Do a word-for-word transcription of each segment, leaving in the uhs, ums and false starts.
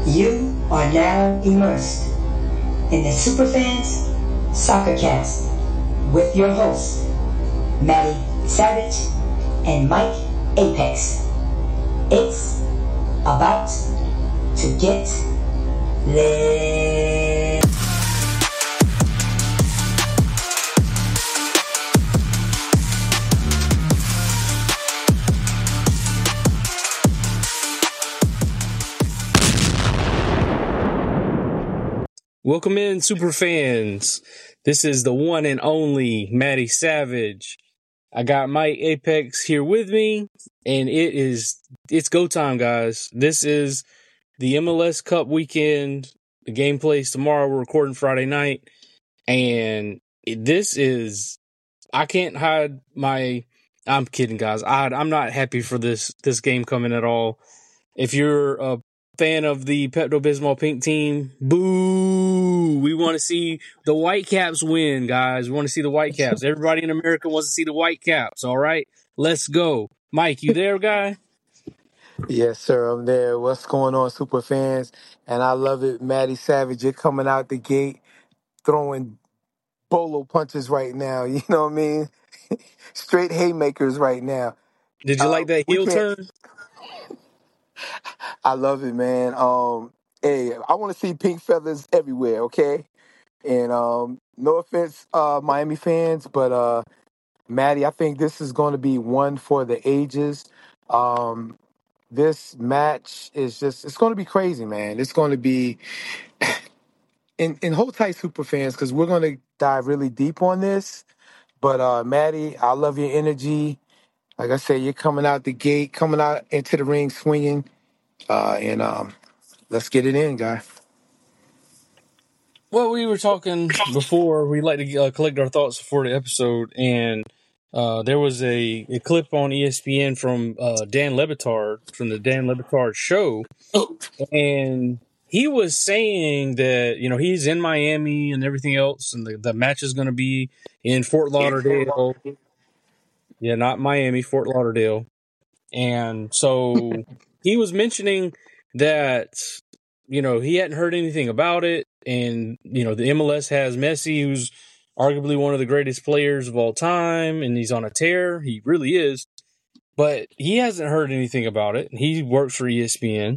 You are now immersed in the Superfans Soccercast with your hosts, Maddie Savage and Mike Apex. It's about to get lit. Welcome in, super fans. This is the one and only Maddie Savage. I got Mike Apex here with me, and it is it's go time, guys. This is the M L S Cup weekend. The game plays tomorrow. We're recording Friday night, and this is I can't hide my. I'm kidding, guys. I, I'm not happy for this this game coming at all. If you're a fan of the Pepto-Bismol pink team, boo! We want to see the Whitecaps win, guys. We want to see the Whitecaps. Everybody in America wants to see the Whitecaps, all right? Let's go. Mike, you there, guy? Yes, sir, I'm there. What's going on, super fans? And I love it, Maddie Savage. You're coming out the gate throwing bolo punches right now. You know what I mean? Straight haymakers right now. Did you like Uh, that we heel can't. turn? I love it, man. Um, hey, I want to see pink feathers everywhere. Okay, and um, no offense, uh, Miami fans, but uh, Maddie, I think this is going to be one for the ages. Um, this match is just—it's going to be crazy, man. It's going to be. And, and hold tight, super fans, because we're going to dive really deep on this. But uh, Maddie, I love your energy. Like I said, you're coming out the gate, coming out into the ring swinging. Uh, and um, let's get it in, guy. Well, we were talking before. We like to uh, collect our thoughts before the episode, and uh, there was a, a clip on E S P N from uh, Dan Le Batard from the Dan Le Batard show, and he was saying that you know he's in Miami and everything else, and the, the match is going to be in Fort Lauderdale. Yeah, not Miami, Fort Lauderdale, and so he was mentioning that you know he hadn't heard anything about it. And, you know, the M L S has Messi, who's arguably one of the greatest players of all time, and he's on a tear. He really is. But he hasn't heard anything about it. He works for E S P N.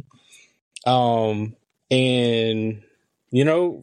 Um, and, you know,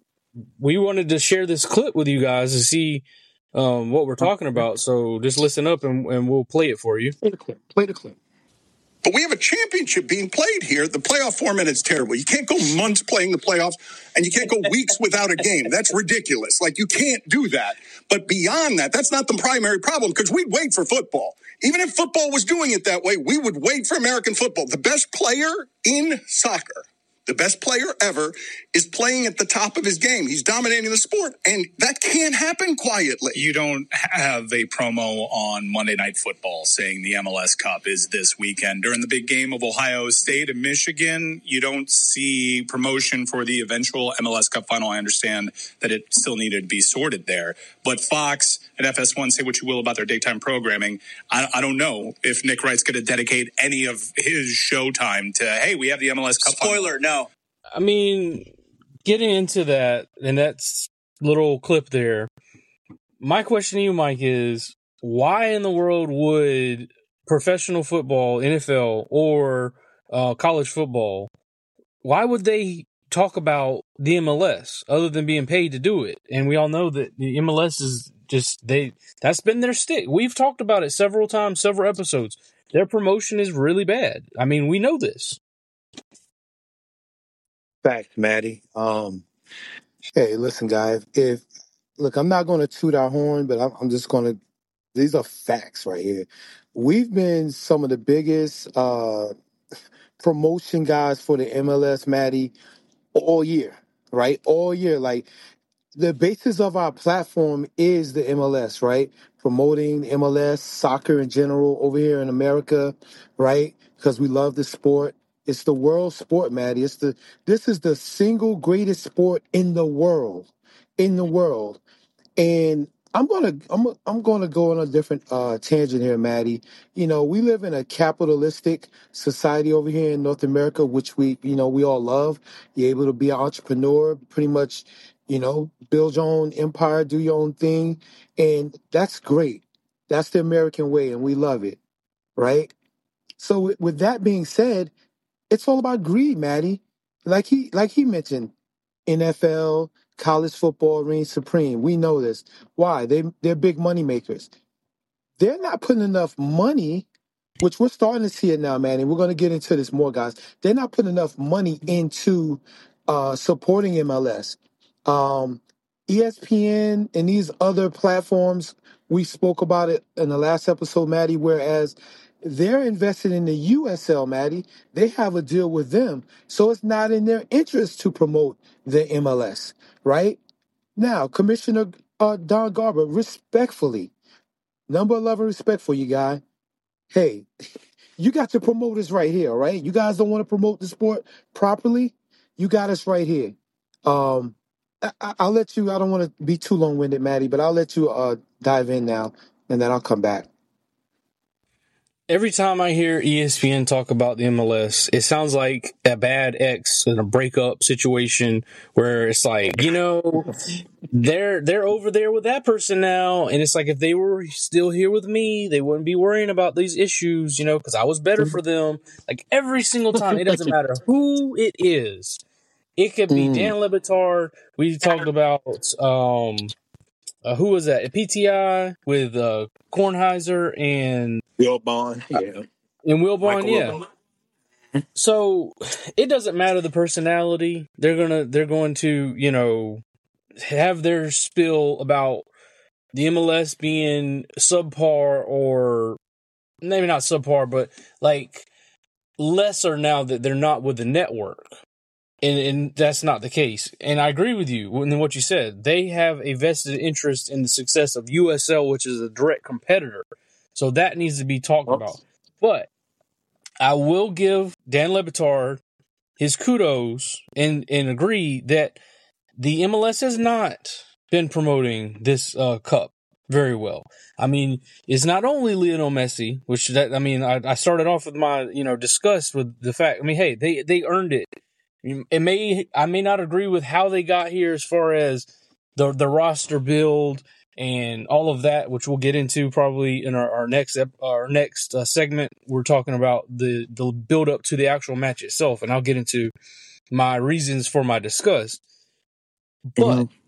we wanted to share this clip with you guys to see um, what we're talking about. So just listen up, and, and we'll play it for you. Play the clip. Play the clip. But we have a championship being played here. The playoff format is terrible. You can't go months playing the playoffs, and you can't go weeks without a game. That's ridiculous. Like, you can't do that. But beyond that, that's not the primary problem, because we'd wait for football. Even if football was doing it that way, we would wait for American football. The best player in soccer, the best player ever, is playing at the top of his game. He's dominating the sport, and that can't happen quietly. You don't have a promo on Monday Night Football saying the M L S Cup is this weekend. During the big game of Ohio State and Michigan, you don't see promotion for the eventual M L S Cup final. I understand that it still needed to be sorted there. But Fox and F S one, say what you will about their daytime programming, I, I don't know if Nick Wright's going to dedicate any of his showtime to, hey, we have the M L S Cup Spoiler, final. no. I mean, getting into that, and that's little clip there, my question to you, Mike, is why in the world would professional football, N F L, or uh, college football, why would they talk about the M L S other than being paid to do it? And we all know that the M L S is just, they that's been their stick. We've talked about it several times, several episodes. Their promotion is really bad. I mean, we know this. Fact, Maddie. Um, hey, listen, guys. If look, I'm not going to toot our horn, but I'm, I'm just going to. These are facts right here. We've been some of the biggest uh, promotion guys for the M L S, Maddie, all year, right? All year. Like, the basis of our platform is the M L S, right? Promoting M L S, soccer in general over here in America, right? Because we love the sport. It's the world sport, Maddie. It's the this is the single greatest sport in the world, in the world. And I'm gonna I'm I'm gonna go on a different uh, tangent here, Maddie. You know, we live in a capitalistic society over here in North America, which we you know we all love. You're able to be an entrepreneur, pretty much, you know, build your own empire, do your own thing, and that's great. That's the American way, and we love it, right? So with, with that being said, it's all about greed, Maddie. Like he like he mentioned, N F L, college football reigns supreme. We know this. Why? They they're big money makers. They're not putting enough money, which we're starting to see it now, man. And we're going to get into this more, guys. They're not putting enough money into uh, supporting M L S. Um, E S P N and these other platforms, we spoke about it in the last episode, Maddie, whereas they're invested in the U S L, Maddie. They have a deal with them. So it's not in their interest to promote the M L S, right? Now, Commissioner uh, Don Garber, respectfully, number eleven respect for you, guy. Hey, you got your promoters right here, all right? You guys don't want to promote the sport properly? You got us right here. Um, I, I- I'll let you, I don't want to be too long winded, Maddie, but I'll let you uh, dive in now and then I'll come back. Every time I hear E S P N talk about the M L S, it sounds like a bad ex in a breakup situation where it's like, you know, they're they're over there with that person now, and it's like if they were still here with me, they wouldn't be worrying about these issues, you know, because I was better for them. Like every single time, it doesn't matter who it is. It could be Mm. Dan Le Batard. We talked about um, uh, who was that? P T I with uh, Kornheiser and Wilbon, yeah. and Wilbon, Michael yeah. Wilbon. So it doesn't matter the personality. They're gonna they're going to, you know, have their spill about the M L S being subpar, or maybe not subpar, but like lesser now that they're not with the network. And, and that's not the case. And I agree with you in what you said. They have a vested interest in the success of U S L, which is a direct competitor. So that needs to be talked about. But I will give Dan Le Batard his kudos and, and agree that the M L S has not been promoting this uh, cup very well. I mean, it's not only Lionel Messi, which that I mean, I, I started off with my you know disgust with the fact. I mean, hey, they they earned it. It may I may not agree with how they got here as far as the the roster build and all of that, which we'll get into probably in our, our next our next uh, segment. We're talking about the the build up to the actual match itself, and I'll get into my reasons for my disgust. But Mm-hmm.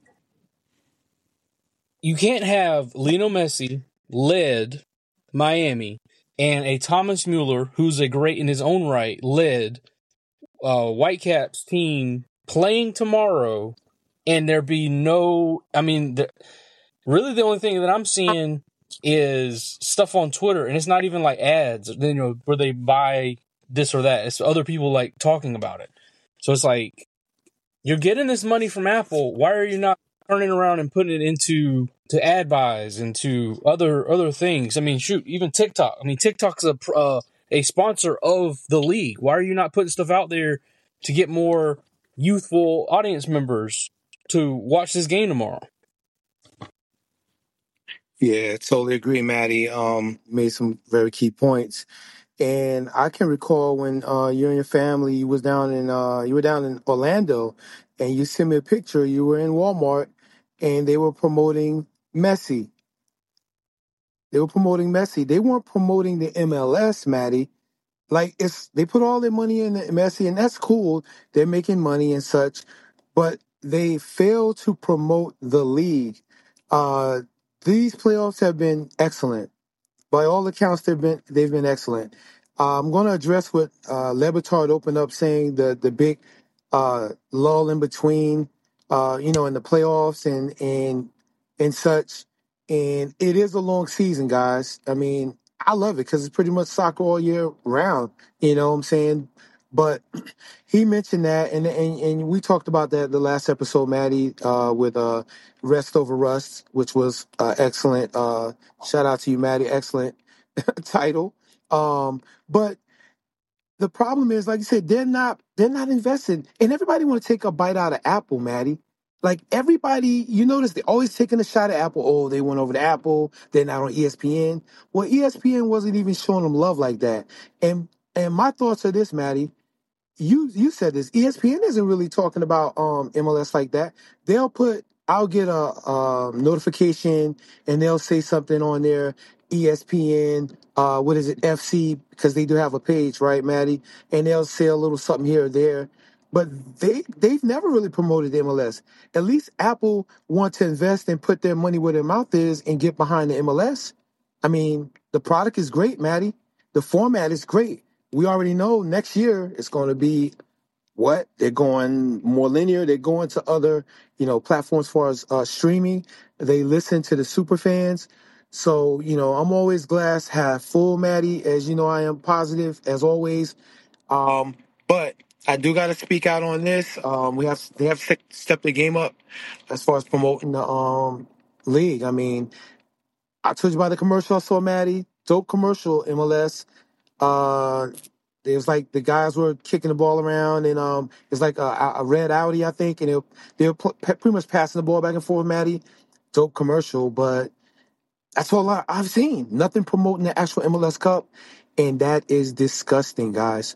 you can't have Lionel Messi led Miami and a Thomas Mueller, who's a great in his own right, led uh, Whitecaps team playing tomorrow, and there be no. I mean, the, really, the only thing that I'm seeing is stuff on Twitter, and it's not even like ads, you know, where they buy this or that. It's other people like talking about it. So it's like, you're getting this money from Apple. Why are you not turning around and putting it into to ad buys and to other other things? I mean, shoot, even TikTok. I mean, TikTok's a uh, a sponsor of the league. Why are you not putting stuff out there to get more youthful audience members to watch this game tomorrow? Yeah, totally agree, Maddie. Um, made some very key points. And I can recall when uh, you and your family you was down in uh, you were down in Orlando, and you sent me a picture. You were in Walmart, and they were promoting Messi. They were promoting Messi. They weren't promoting the M L S, Maddie. Like it's they put all their money in Messi, and that's cool. They're making money and such, but they fail to promote the league. Uh, these playoffs have been excellent. By all accounts, they've been they've been excellent. Uh, I'm going to address what uh, Le Batard opened up saying the the big uh, lull in between, uh, you know, in the playoffs and and and such. And it is a long season, guys. I mean, I love it because it's pretty much soccer all year round. You know what I'm saying? But he mentioned that, and and, and we talked about that the last episode, Maddie, uh, with uh, Rest Over Rust, which was uh, excellent. Uh, shout out to you, Maddie. Excellent title. Um, but the problem is, like you said, they're not they're not invested, and everybody want to take a bite out of Apple, Maddie. like everybody, you notice they're always taking a shot at Apple. Oh, they went over to Apple. They're not on E S P N. Well, E S P N wasn't even showing them love like that. And and my thoughts are this, Maddie. You you said this. E S P N isn't really talking about um M L S like that. They'll put. I'll get a, um notification and they'll say something on there. E S P N, uh, what is it, F C, because they do have a page, right, Maddie? And they'll say a little something here or there. But they they've never really promoted M L S. At least Apple want to invest and put their money where their mouth is and get behind the M L S. I mean, the product is great, Maddie. The format is great. We already know next year it's going to be what? They're going more linear. They're going to other, you know, platforms as far as uh, streaming. They listen to the super fans. So, you know, I'm always glass half full, Maddie. As you know, I am positive as always. Um, but I do got to speak out on this. Um, we have they have ste- stepped the game up as far as promoting the um league. I mean, I told you about the commercial I saw, Maddie. Dope commercial, M L S. Uh, it was like the guys were kicking the ball around, and um, it's like a, a red Audi, I think, and they were, they were pl- pretty much passing the ball back and forth, Maddie. Dope commercial, but that's all I, I've seen. Nothing promoting the actual M L S Cup, and that is disgusting, guys.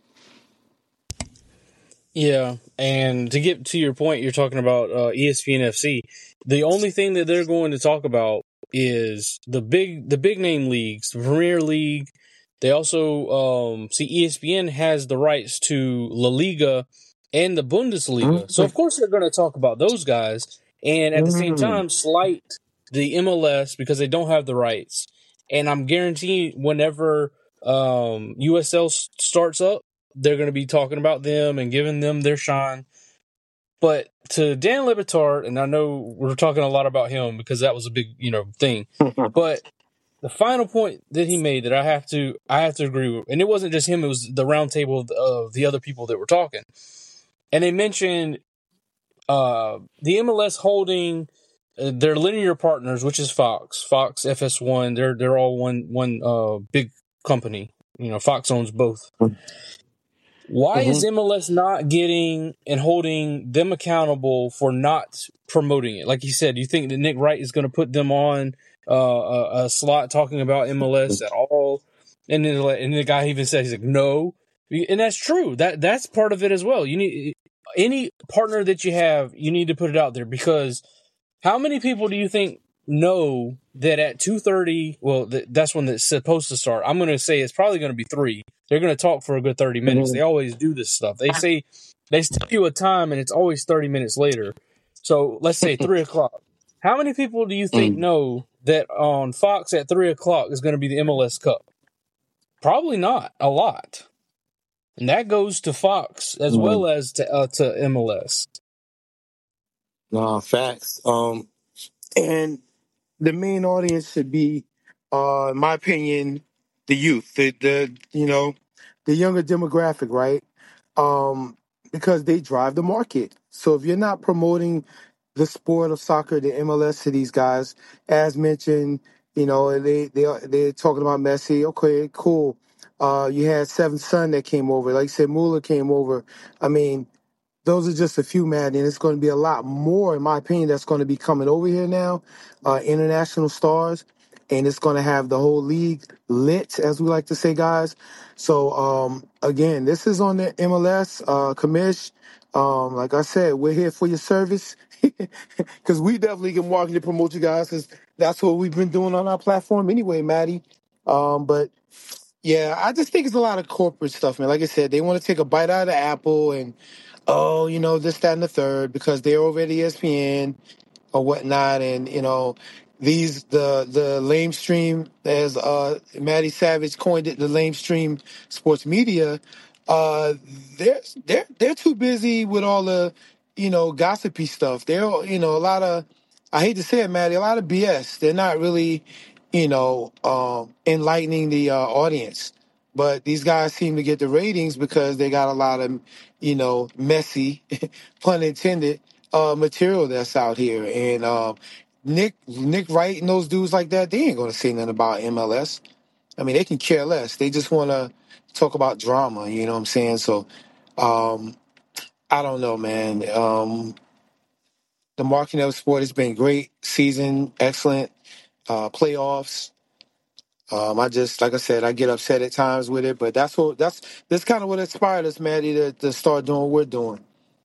Yeah, and to get to your point, you're talking about uh, E S P N F C. The only thing that they're going to talk about is the big the big name leagues, the Premier League. They also um, see E S P N has the rights to La Liga and the Bundesliga, so of course they're going to talk about those guys, and at the same Mm. time slight the M L S because they don't have the rights. And I'm guaranteeing whenever um, U S L s- starts up, they're going to be talking about them and giving them their shine. But to Dan Le Batard, and I know we're talking a lot about him because that was a big, you know, thing. But the final point that he made that I have to, I have to agree with, and it wasn't just him; it was the roundtable of, of the other people that were talking, and they mentioned uh, the M L S holding uh, their linear partners, which is Fox, Fox, F S one. They're they're all one one uh, big company. You know, Fox owns both. Why is Mm-hmm. M L S not getting and holding them accountable for not promoting it? Like you said, do you think that Nick Wright is going to put them on uh, a, a slot talking about M L S at all? And then, and the guy even said, he's like, no. And that's true. That That's part of it as well. You need any partner that you have, you need to put it out there, because how many people do you think know that at two thirty, well, th- that's when it's supposed to start. I'm going to say it's probably going to be three. They're going to talk for a good thirty minutes. They always do this stuff. They say, they tell you a time and it's always thirty minutes later. So let's say three o'clock. How many people do you think know that on Fox at three o'clock is going to be the M L S Cup? Probably not a lot. And that goes to Fox as well as to, uh, to M L S. No, facts. Um, and the main audience should be, uh, in my opinion, the youth, the the you know, the younger demographic, right? Um, because they drive the market. So if you're not promoting the sport of soccer, the M L S, to these guys, as mentioned, you know, they they they're talking about Messi. Okay, cool. Uh, you had Seventh Son that came over. Like you said, Mueller came over. I mean, those are just a few, man, and it's going to be a lot more, in my opinion, that's going to be coming over here now, uh, international stars, and it's going to have the whole league lit, as we like to say, guys. So, um, again, this is on the M L S, uh, commish. Um, like I said, we're here for your service because we definitely can market and promote you guys because that's what we've been doing on our platform anyway, Maddie. Um, but yeah, I just think it's a lot of corporate stuff, man. Like I said, they want to take a bite out of Apple and, oh, you know, this, that, and the third because they're over at E S P N or whatnot. And, you know, these, the the lamestream, as uh, Maddie Savage coined it, the lamestream sports media, uh, they're, they're, they're too busy with all the, you know, gossipy stuff. They're, you know, a lot of, I hate to say it, Maddie, a lot of B S. They're not really, you know, um, enlightening the uh, audience. But these guys seem to get the ratings because they got a lot of, you know, messy, pun intended, uh, material that's out here. And um, Nick Nick Wright and those dudes like that, they ain't going to say nothing about M L S. I mean, they can care less. They just want to talk about drama, you know what I'm saying? So um, I don't know, man. Um, the marketing of the sport has been great. Season, excellent. Uh, playoffs. Um, I just, like I said, I get upset at times with it, but that's what that's that's kind of what inspired us, Maddie, to, to start doing what we're doing.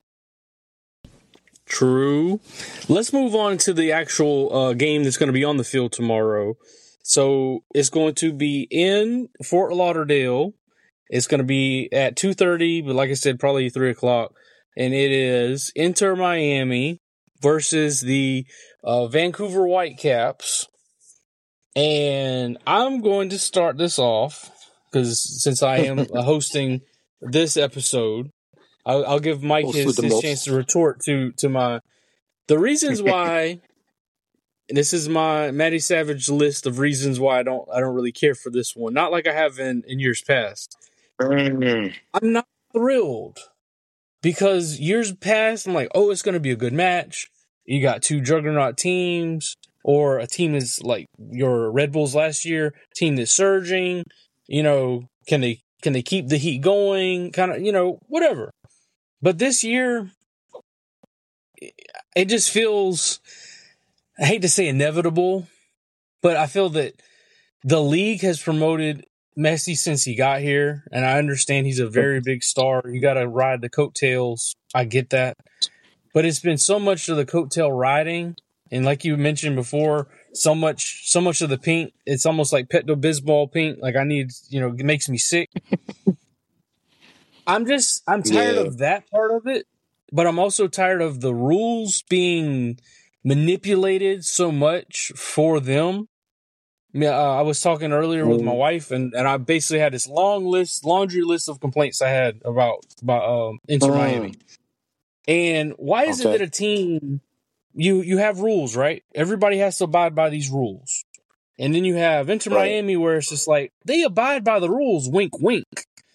True. Let's move on to the actual uh, game that's going to be on the field tomorrow. So it's going to be in Fort Lauderdale. It's going to be at two thirty, but like I said, probably three o'clock. And it is Inter Miami versus the uh, Vancouver Whitecaps. And I'm going to start this off because since I am hosting this episode, I'll, I'll give Mike Host his, with the his most. chance to retort to, to my the reasons why. This is my Matty Savage list of reasons why I don't I don't really care for this one. Not like I have in, in years past. Mm. I'm not thrilled because years past I'm like, oh, it's going to be a good match. You got two juggernaut teams, or a team is like your Red Bulls last year, team that's surging. You know, can they can they keep the heat going? Kind of, you know, whatever. But this year, it just feels, I hate to say inevitable, but I feel that the league has promoted Messi since he got here, and I understand he's a very big star. You got to ride the coattails. I get that. But it's been so much of the coattail riding, and like you mentioned before, so much so much of the paint, it's almost like Pepto-Bismol paint. Like I need, you know, it makes me sick. I'm just, I'm tired Yeah. of that part of it, but I'm also tired of the rules being manipulated so much for them. Yeah, uh, I was talking earlier with my wife, and, and I basically had this long list, laundry list of complaints I had about about um, Inter Mm. Miami. And why is it Okay. that a team, you you have rules, right? Everybody has to abide by these rules, and then you have Inter Right. Miami where it's just like they abide by the rules, wink, wink.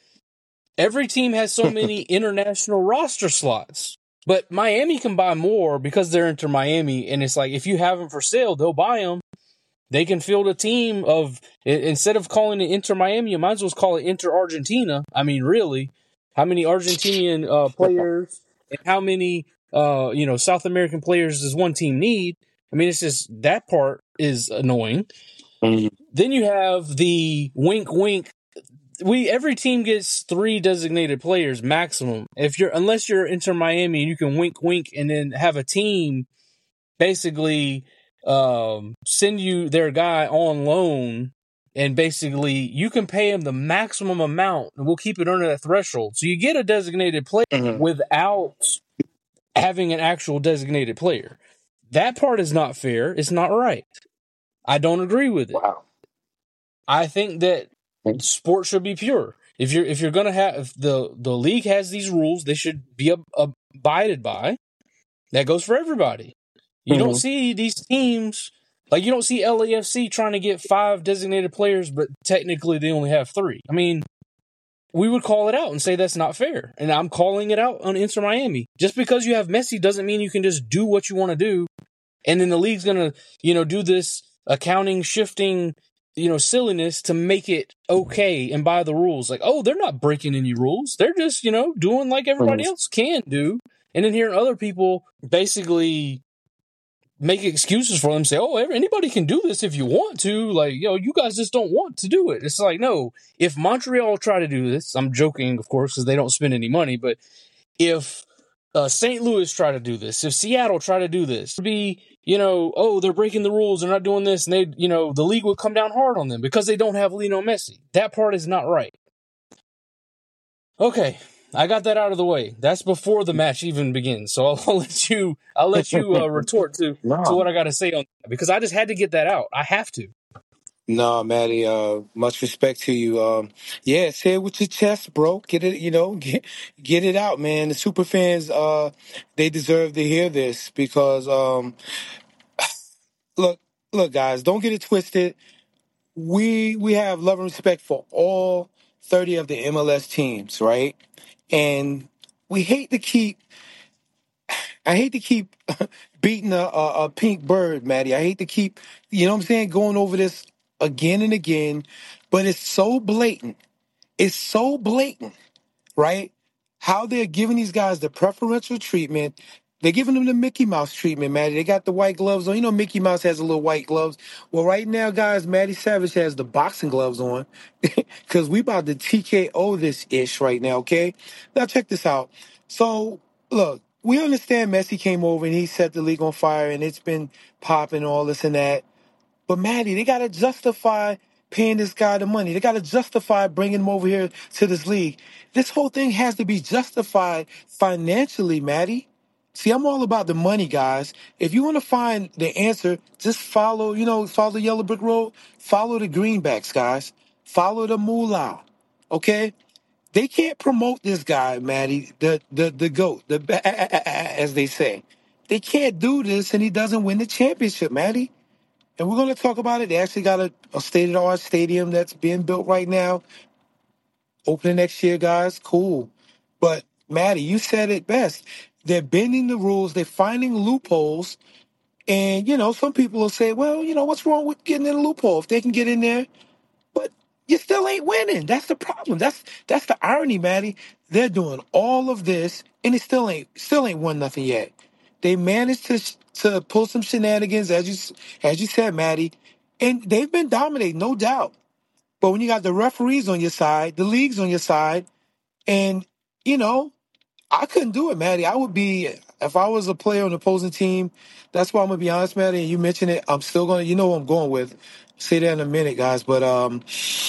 Every team has so many international roster slots, but Miami can buy more because they're Inter Miami, and it's like if you have them for sale, they'll buy them. They can field a team of, instead of calling it Inter Miami, you might as well call it Inter Argentina. I mean, really, how many Argentinian uh, players and how many uh, you know South American players does one team need? I mean, it's just that part is annoying. Mm. Then you have the wink, wink. We every team gets three designated players maximum. If you're unless you're Inter Miami, you can wink, wink, and then have a team basically um, send you their guy on loan, and basically you can pay him the maximum amount, and we'll keep it under that threshold. So you get a designated player Mhm. without having an actual designated player. That part is not fair. It's not right. I don't agree with it. Wow. I think that sport should be pure. If you're if you're gonna have if the the league has these rules, they should be ab- abided by. That goes for everybody. You Mhm. don't see these teams, like you don't see L A F C trying to get five designated players, but technically they only have three. I mean, we would call it out and say that's not fair. And I'm calling it out on Inter Miami. Just because you have Messi doesn't mean you can just do what you want to do. And then the league's going to, you know, do this accounting shifting, you know, silliness to make it okay and by the rules. Like, oh, they're not breaking any rules. They're just, you know, doing like everybody Mhm. else can do. And then hearing other people basically make excuses for them, say, oh, anybody can do this if you want to. Like, you know, you guys just don't want to do it. It's like, no, if Montreal try to do this, I'm joking, of course, because they don't spend any money, but if uh, Saint Louis try to do this, if Seattle try to do this, it'd be, you know, oh, they're breaking the rules, they're not doing this, and they, you know, the league would come down hard on them because they don't have Lionel Messi. That part is not right. Okay, I got that out of the way. That's before the match even begins. So I'll, I'll let you, I'll let you uh, retort to No. to what I got to say on that, because I just had to get that out. I have to. No, Maddie, uh, much respect to you. Um, yeah, say it with your chest, bro. Get it, you know, get, get it out, man. The super fans, uh, they deserve to hear this because, um, look, look, guys, don't get it twisted. We, we have love and respect for all thirty of the M L S teams, right? And we hate to keep, I hate to keep beating a, a, a pink bird, Maddie. I hate to keep, you know what I'm saying, going over this again and again, but it's so blatant. It's so blatant, right? How they're giving these guys the preferential treatment. They're giving them the Mickey Mouse treatment, Maddie. They got the white gloves on. You know, Mickey Mouse has a little white gloves. Well, right now, guys, Maddie Savage has the boxing gloves on because we about to T K O this ish right now, okay? Now, check this out. So, look, we understand Messi came over and he set the league on fire and it's been popping, all this and that. But, Maddie, they got to justify paying this guy the money. They got to justify bringing him over here to this league. This whole thing has to be justified financially, Maddie. See, I'm all about the money, guys. If you want to find the answer, just follow, you know, follow the yellow brick road. Follow the greenbacks, guys. Follow the moolah. Okay? They can't promote this guy, Maddie, the the the GOAT, the as they say. They can't do this and he doesn't win the championship, Maddie. And we're going to talk about it. They actually got a, a state-of-the-art stadium that's being built right now. Opening next year, guys. Cool. But, Maddie, you said it best. They're bending the rules. They're finding loopholes. And, you know, some people will say, well, you know, what's wrong with getting in a loophole if they can get in there? But you still ain't winning. That's the problem. That's that's the irony, Maddie. They're doing all of this, and it still ain't still ain't won nothing yet. They managed to to pull some shenanigans, as you as you said, Maddie, and they've been dominating, no doubt. But when you got the referees on your side, the league's on your side, and, you know, I couldn't do it, Maddie. I would be, if I was a player on the opposing team, that's why I'm going to be honest, Maddie, and you mentioned it, I'm still going to, you know what I'm going with. Say that in a minute, guys. But um,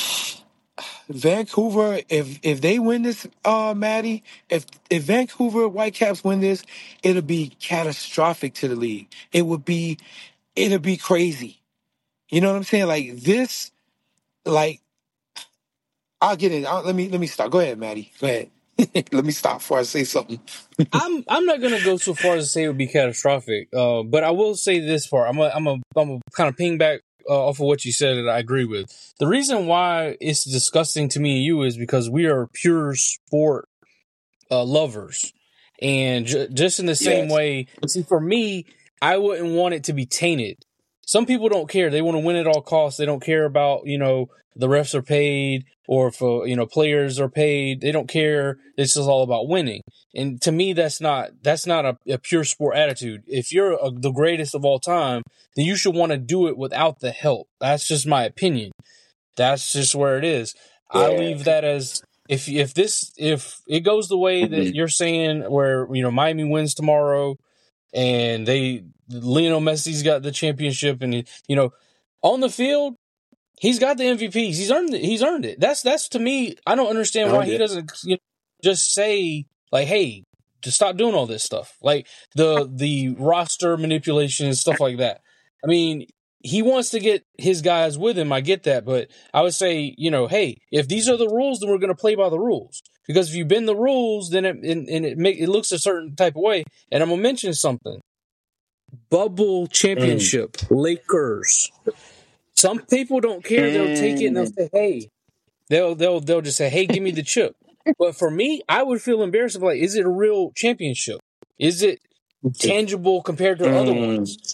Vancouver, if if they win this, uh, Maddie, if, if Vancouver Whitecaps win this, it'll be catastrophic to the league. It would be, it'll be crazy. You know what I'm saying? Like this, like, I'll get it. I'll, let me let me stop. Go ahead, Maddie. Go ahead. Let me stop before I say something. I'm I'm not gonna go so far as to say it would be catastrophic, uh, but I will say this part. I'm a, I'm a, I'm a kind of ping back uh, off of what you said that I agree with. The reason why it's disgusting to me and you is because we are pure sport uh, lovers, and j- just in the same Yes. way. See, for me, I wouldn't want it to be tainted. Some people don't care; they want to win at all costs. They don't care about, you know, the refs are paid or if uh, you know, players are paid. They don't care. It's just all about winning. And to me, that's not that's not a, a pure sport attitude. If you're a, the greatest of all time, then you should want to do it without the help. That's just my opinion. That's just where it is. I Yeah. leave that as if if this if it goes the way that you're saying, where, you know, Miami wins tomorrow and they Lionel Messi's got the championship, and, you know, on the field, he's got the M V Ps. He's earned it. He's earned it. That's that's to me. I don't understand why Earned he it. doesn't, you know, just say like, "Hey, to stop doing all this stuff," like the the roster manipulation and stuff like that. I mean, he wants to get his guys with him. I get that, but I would say, you know, hey, if these are the rules, then we're going to play by the rules. Because if you bend the rules, then it and, and it make it looks a certain type of way. And I'm gonna mention something. Bubble championship, Lakers. Some people don't care. They'll take it and they'll say, "Hey," they'll they'll they'll just say, "Hey, give me the chip." But for me, I would feel embarrassed. Of like, is it a real championship? Is it tangible compared to other ones?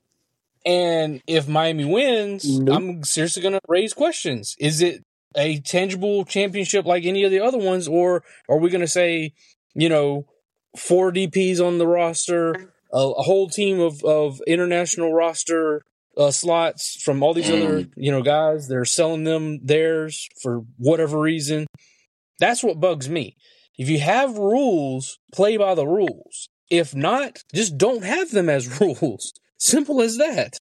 And if Miami wins, Nope. I'm seriously going to raise questions. Is it a tangible championship like any of the other ones, or are we going to say, you know, four D Ps on the roster, a, a whole team of, of international roster uh, slots from all these other, you know, guys? They're selling them theirs for whatever reason. That's what bugs me. If you have rules, play by the rules. If not, just don't have them as rules. Simple as that.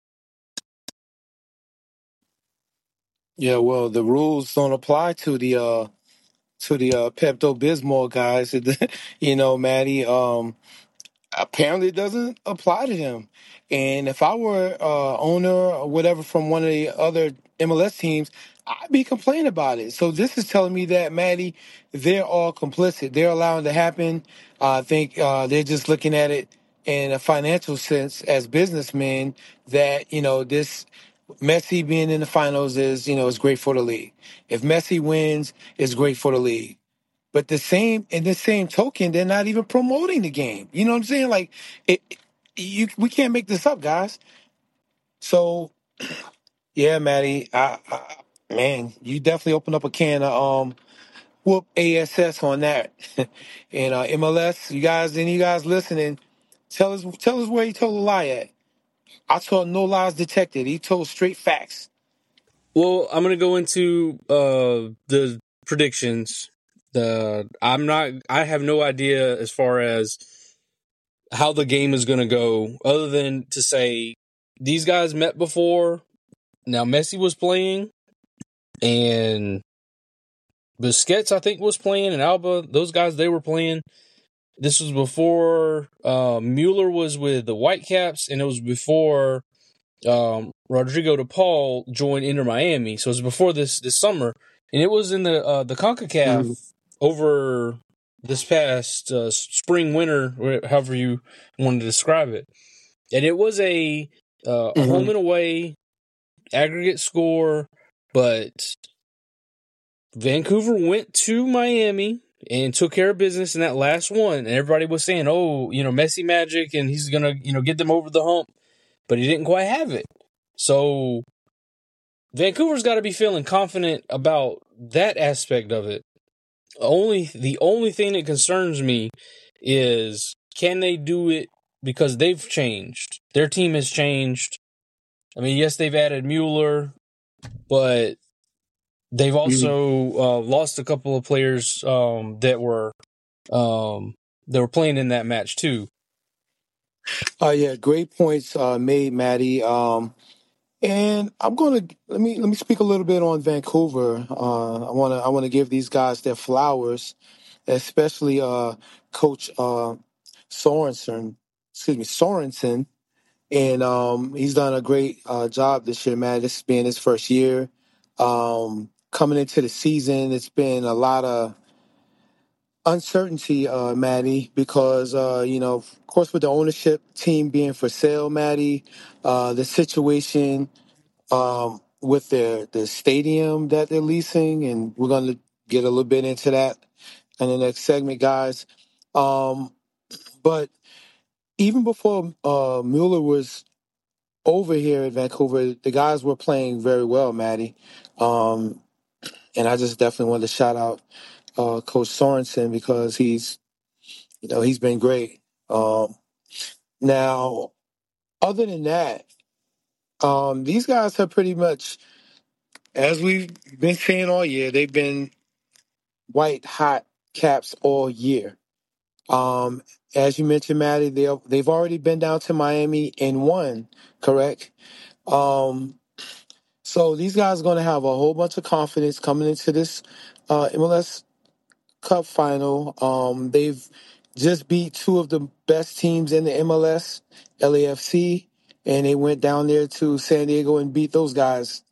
Yeah, well, the rules don't apply to the uh to the uh, Pepto Bismol guys. You know, Maddie. Um, apparently, it doesn't apply to him. And if I were uh owner or whatever from one of the other M L S teams, I'd be complaining about it. So this is telling me that, Maddie, they're all complicit. They're allowing it to happen. Uh, I think uh, they're just looking at it in a financial sense as businessmen. That, you know, this Messi being in the finals is, you know, is great for the league. If Messi wins, it's great for the league. But the same in the same token, they're not even promoting the game. You know what I'm saying? Like, it, you we can't make this up, guys. So yeah, Maddie, I, I, man, you definitely opened up a can of um whoop A S S on that. And uh, M L S, you guys, any of you guys listening, Tell us, tell us where he told a lie at. I told no lies detected. He told straight facts. Well, I'm gonna go into uh, the predictions. The I'm not. I have no idea as far as how the game is gonna go, other than to say these guys met before. Now Messi was playing, and Busquets I think was playing, and Alba. Those guys they were playing. This was before uh, Mueller was with the Whitecaps, and it was before um, Rodrigo De Paul joined Inter Miami. So it was before this this summer, and it was in the uh, the CONCACAF Mm-hmm. over this past uh, spring winter, however you want to describe it, and it was a uh, Mm-hmm. home and away aggregate score, but Vancouver went to Miami and took care of business in that last one. And everybody was saying, oh, you know, Messi magic, and he's going to, you know, get them over the hump. But he didn't quite have it. So Vancouver's got to be feeling confident about that aspect of it. Only the only thing that concerns me is, can they do it because they've changed? Their team has changed. I mean, yes, they've added Mueller, but they've also uh, lost a couple of players um, that were um, that were playing in that match too. Uh, yeah, great points uh, made, Maddie. Um, and I'm gonna let me let me speak a little bit on Vancouver. Uh, I wanna I wanna give these guys their flowers, especially uh, Coach uh, Sorensen. Excuse me, Sorensen, and um, he's done a great uh, job this year, man. This has been his first year. Um, coming into the season, it's been a lot of uncertainty, uh, Maddie, because, uh, you know, of course, with the ownership team being for sale, Maddie, uh, the situation um, with their the stadium that they're leasing, and we're going to get a little bit into that in the next segment, guys. Um, but even before uh, Mueller was over here at Vancouver, the guys were playing very well, Maddie. Um, and I just definitely wanted to shout out uh, Coach Sorensen because he's You know, he's been great. Um, now, other than that, um, these guys have pretty much, as we've been saying all year, they've been white hot caps all year. Um, as you mentioned, Maddie, they they've already been down to Miami and won, correct? Um, so these guys are going to have a whole bunch of confidence coming into this uh, M L S Cup final. Um, they've just beat two of the best teams in the M L S, L A F C, and they went down there to San Diego and beat those guys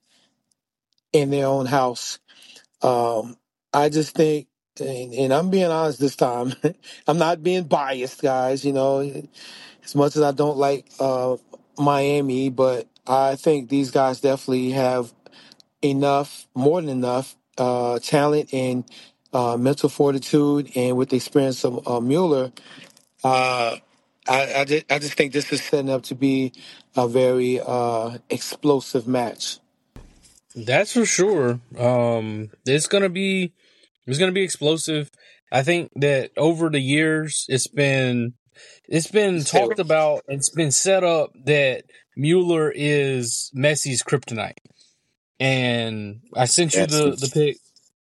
in their own house. Um, I just think, and, and I'm being honest this time, I'm not being biased, guys, you know, as much as I don't like uh, Miami, but I think these guys definitely have enough, more than enough, uh, talent and uh, mental fortitude, and with the experience of uh, Mueller, uh, I, I, just, I just think this is setting up to be a very uh, explosive match. That's for sure. Um, it's gonna be it's gonna be explosive. I think that over the years, it's been it's been talked about. It's been set up that Mueller is Messi's kryptonite, and I sent you the the pic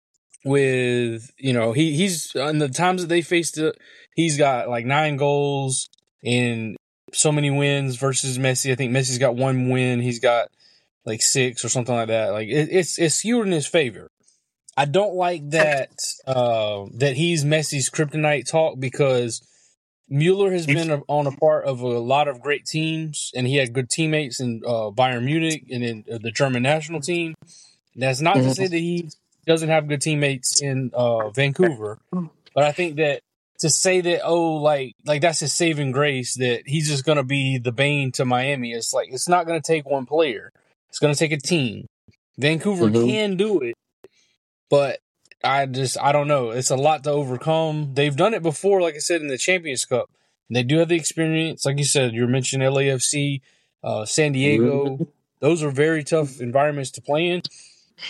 with, you know, he he's in the times that they faced it, he's got like nine goals and so many wins versus Messi. I think Messi's got one win. He's got like six or something like that. Like it, it's it's skewed in his favor. I don't like that uh, that he's Messi's kryptonite talk, because Mueller has been a, on a part of a lot of great teams, and he had good teammates in uh, Bayern Munich and in uh, the German national team. That's not mm-hmm. to say that he doesn't have good teammates in uh, Vancouver, but I think that to say that, oh, like like that's his saving grace, that he's just going to be the bane to Miami, it's like, it's not going to take one player. It's going to take a team. Vancouver mm-hmm. can do it, but I just, I don't know. It's a lot to overcome. They've done it before, like I said, in the Champions Cup. They do have the experience. Like you said, you mentioned L A F C, uh, San Diego. Mm-hmm. Those are very tough environments to play in.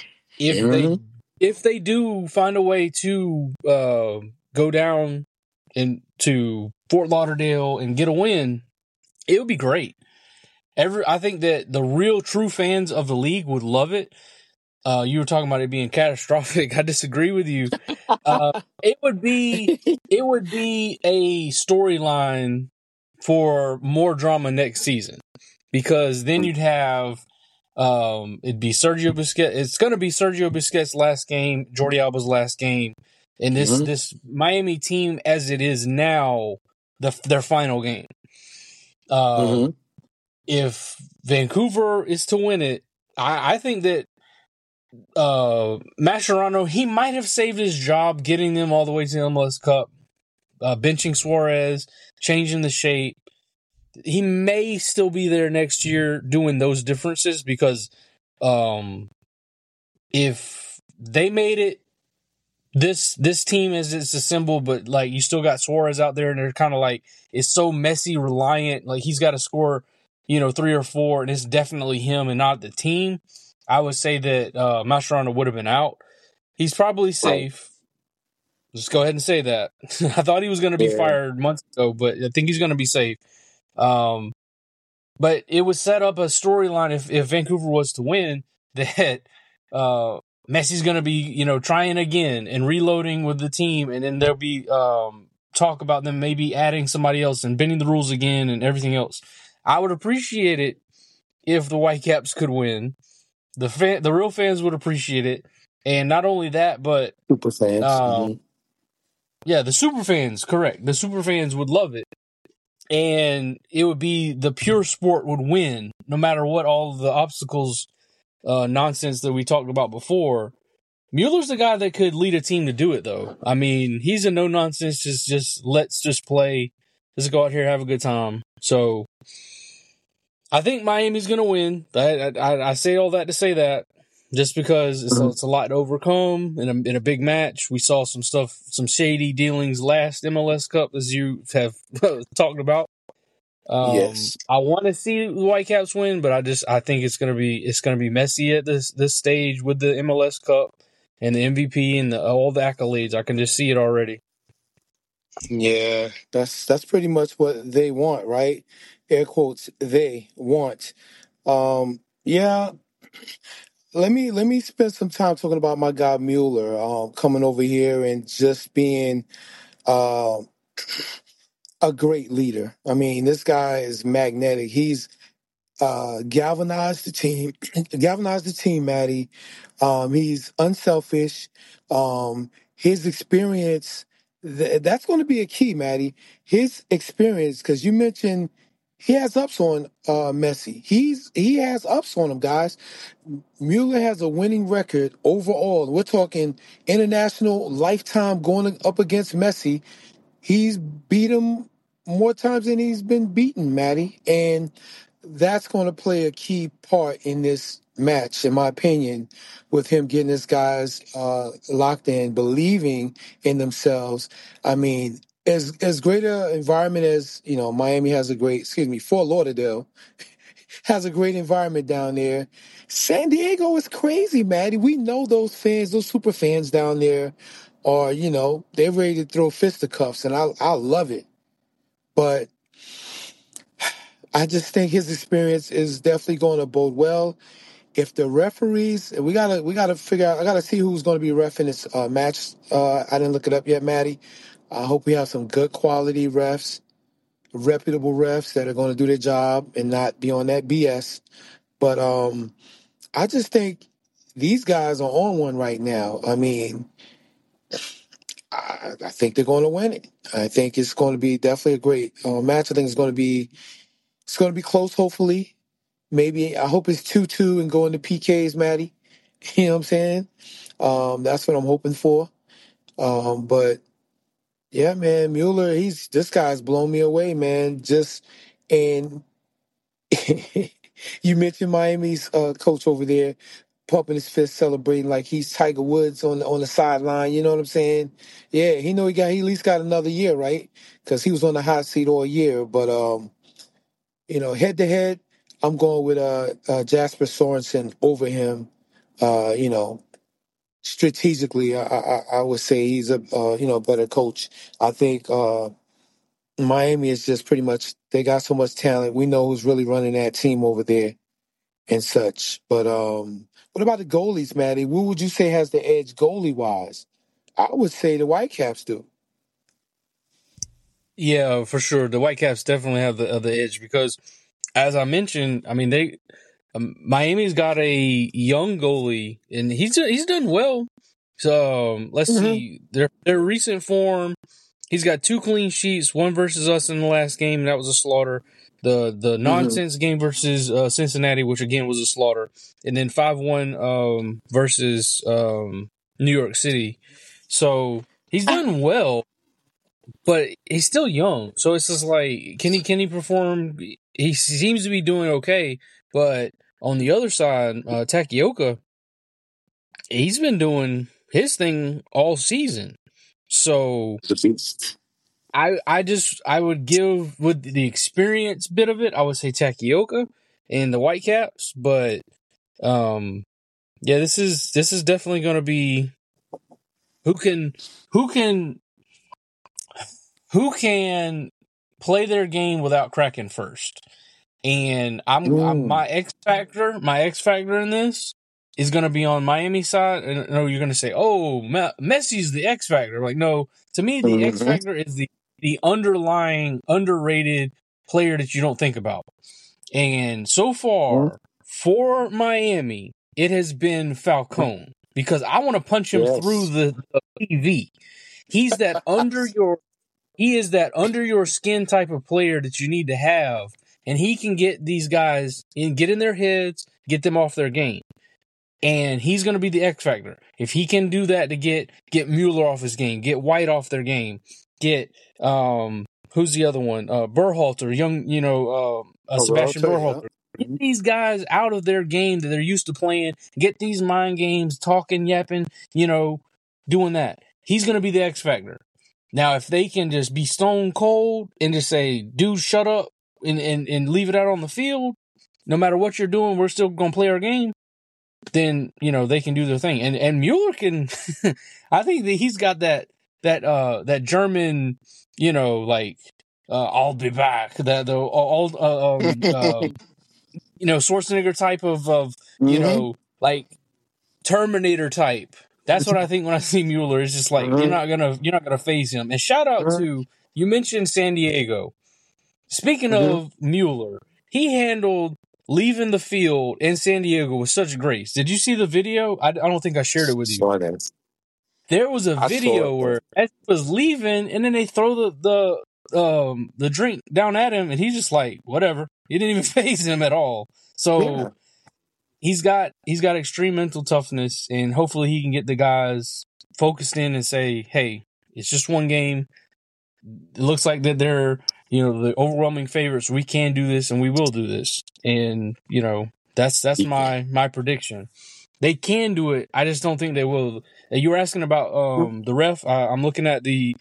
If mm-hmm. they if they do find a way to uh, go down in to Fort Lauderdale and get a win, it would be great. Every I think that the real true fans of the league would love it. Uh, you were talking about it being catastrophic. I disagree with you. Uh, it would be it would be a storyline for more drama next season, because then you'd have um, it'd be Sergio Busquets. It's going to be Sergio Busquets' last game, Jordi Alba's last game, and this Mhm. this Miami team as it is now, the their final game. Um, Mhm. If Vancouver is to win it, I, I think that uh, Mascherano, he might have saved his job getting them all the way to the M L S Cup, uh, benching Suarez, changing the shape. He may still be there next year doing those differences, because um, if they made it, this this team as it's assembled, but like you still got Suarez out there, and they're kind of like, it's so Messi reliant. Like he's got to score, you know, three or four, and it's definitely him and not the team. I would say that uh, Mascherano would have been out. He's probably Right. safe. Just go ahead and say that. I thought he was going to be Yeah. fired months ago, but I think he's going to be safe. Um, but it would set up a storyline if, if Vancouver was to win, that uh, Messi's going to be, you know, trying again and reloading with the team, and then there'll be um, talk about them maybe adding somebody else and bending the rules again and everything else. I would appreciate it if the Whitecaps could win. The fan, the real fans would appreciate it, and not only that, but Super fans. um, Mhm. yeah, the super fans, correct. The super fans would love it. And it would be the pure sport would win, no matter what all the obstacles, uh, nonsense that we talked about before. Mueller's the guy that could lead a team to do it, though. I mean, he's a no nonsense, just just let's just play, let's go out here have a good time. So I think Miami's going to win. I, I I say all that to say that, just because it's, Mhm. it's a lot to overcome in a, in a big match. We saw some stuff, some shady dealings last M L S Cup, as you have talked about. Um, Yes. I want to see the Whitecaps win, but I just I think it's gonna be it's gonna be messy at this this stage with the M L S Cup and the M V P and the, all the accolades. I can just see it already. Yeah, that's that's pretty much what they want, right? Air quotes, they want. Um, yeah, let me let me spend some time talking about my guy Mueller, um, coming over here and just being uh, a great leader. I mean, this guy is magnetic. He's uh, galvanized the team, galvanized the team, Maddie. Um, he's unselfish. Um, his experience, th- that's going to be a key, Maddie. His experience, because you mentioned he has ups on uh, Messi. He's he has ups on him, guys. Mueller has a winning record overall. We're talking international lifetime going up against Messi. He's beat him more times than he's been beaten, Maddie. And that's going to play a key part in this match, in my opinion, with him getting his guys uh, locked in, believing in themselves. I mean, as as great an environment as, you know, Miami has a great, excuse me, Fort Lauderdale has a great environment down there. San Diego is crazy, Maddie. We know those fans, those super fans down there are, you know, they're ready to throw fisticuffs, and I I love it. But I just think his experience is definitely going to bode well. If the referees, we gotta we gotta figure out. I gotta see who's going to be ref in this uh, match. Uh, I didn't look it up yet, Maddie. I hope we have some good quality refs, reputable refs that are going to do their job and not be on that B S. But um, I just think these guys are on one right now. I mean, I, I think they're going to win it. I think it's going to be definitely a great uh, match. I think it's going to be it's going to be close. Hopefully, maybe I hope it's two two and going to P Ks, Maddie. You know what I'm saying? Um, that's what I'm hoping for. Um, but yeah, man, Mueller, he's this guy's blown me away, man. Just and you mentioned Miami's uh, coach over there pumping his fist, celebrating like he's Tiger Woods on the, on the sideline. You know what I'm saying? Yeah, he know he got he at least got another year, right? Because he was on the hot seat all year. But um, you know, head to head, I'm going with uh, uh Jasper Sorensen over him. Uh, you know, strategically, I, I, I would say he's a uh, you know better coach. I think uh, Miami is just pretty much they got so much talent. We know who's really running that team over there and such. But um, what about the goalies, Maddie? Who would you say has the edge goalie wise? I would say the Whitecaps do. Yeah, for sure. The Whitecaps definitely have the uh, the edge because, as I mentioned, I mean they um, Miami's got a young goalie and he's he's done well. So um, let's Mm-hmm. see their their recent form. He's got two clean sheets, one versus us in the last game, and that was a slaughter. The the nonsense game versus uh, Cincinnati, which again was a slaughter, and then five one um, versus um, New York City. So he's done well, but he's still young. So it's just like, can he can he perform? He seems to be doing okay, but on the other side, uh, Takioka, he's been doing his thing all season. So I I just I would give with the experience bit of it, I would say Takioka and the Whitecaps, but um yeah, this is this is definitely going to be who can who can who can play their game without cracking first. And I'm, I'm my X factor, my X factor in this is going to be on Miami side. And no, you're going to say, "Oh, Messi's the X factor." Like, no, to me, the mm-hmm. X factor is the the underlying underrated player that you don't think about. And so far mm-hmm. for Miami, it has been Falcone because I want to punch him yes. through the, the T V. He's that under your he is that under your skin type of player that you need to have. And he can get these guys in, get in their heads, get them off their game. And he's going to be the X factor. If he can do that to get get Mueller off his game, get White off their game, get um who's the other one? Uh, Berhalter, young, you know, uh, uh, Sebastian Berhalter. Yeah. Get these guys out of their game that they're used to playing. Get these mind games, talking, yapping, you know, doing that. He's going to be the X factor. Now, if they can just be stone cold and just say, "Dude, shut up," And, and, and leave it out on the field, no matter what you're doing, we're still going to play our game, then, you know, they can do their thing. And and Mueller can, I think that he's got that, that, uh, that German, you know, like, uh, I'll be back, that, the, all, uh, um, uh, you know, Schwarzenegger type of, of you mm-hmm. know, like, Terminator type. That's what I think when I see Mueller. It's just like, mm-hmm. you're not going to, you're not going to phase him. And shout out mm-hmm. to, you mentioned San Diego. Speaking mm-hmm. of Mueller, he handled leaving the field in San Diego with such grace. Did you see the video? I, I don't think I shared it with you. Saw that. There was a video where as he was leaving, and then they throw the the um the drink down at him, and he's just like, whatever. He didn't even faze him at all. So yeah. he's got he's got extreme mental toughness, and hopefully he can get the guys focused in and say, hey, it's just one game. It looks like that they're, you know, the overwhelming favorites. We can do this and we will do this. And, you know, that's that's my my prediction. They can do it. I just don't think they will. You were asking about um, the ref. I, I'm looking at the